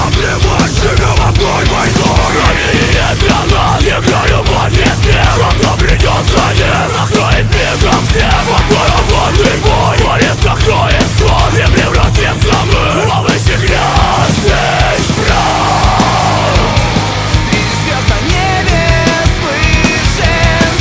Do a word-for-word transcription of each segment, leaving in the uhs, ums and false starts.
обнимать себя в огонь войной. Сомнение для нас, играю по песне. Равно придется не накроет мигом всех. Водоворотный бой творится, кто и сон. И превратится мы в овощи грязный прах. Среди звезд на небе слышен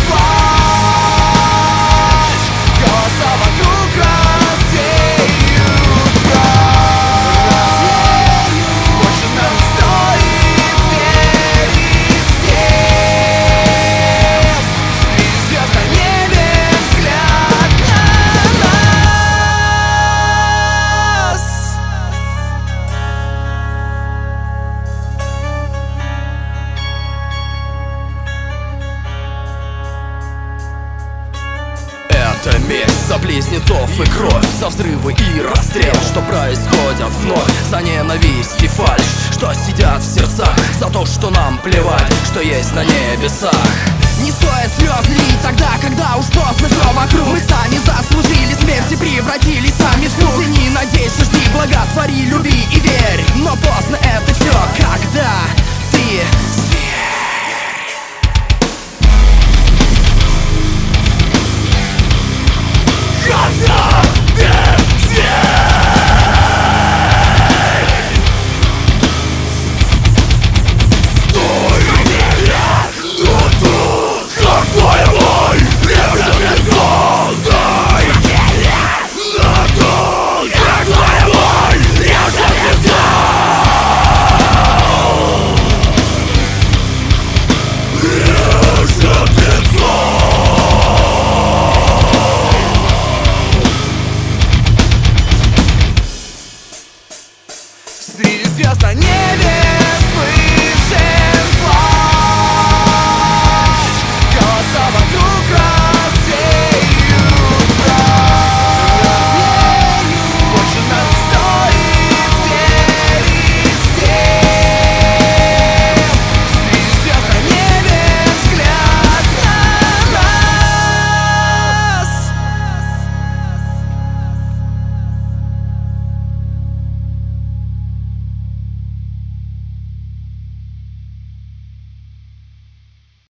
плач. Голоса вокруг рассеют прах. Больше нам не стоит верить всем. Среди звезд на небе взгляд на нас. Это месть за близнецов и кровь, за взрывы и расстрел, что происходят вновь, за ненависть и фальшь, что сидят в сердцах, за то, что нам плевать, что есть на небесах. Не стоит слез лить тогда, когда уж поздно все вокруг. Мы сами заслужили смерть и превратились сами в звук. Цени, надейся, жди, благотвори, люби и верь. Но поздно это все, когда ты